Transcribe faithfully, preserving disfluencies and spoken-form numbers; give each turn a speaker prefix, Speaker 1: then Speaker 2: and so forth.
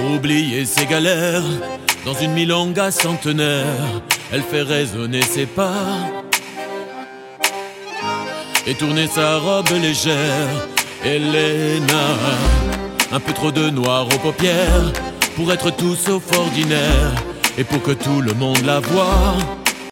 Speaker 1: oublier ses galères, dans une milonga centenaire, elle fait résonner ses pas et tourner sa robe légère. Elena, un peu trop de noir aux paupières, pour être tout sauf ordinaire, et pour que tout le monde la voie.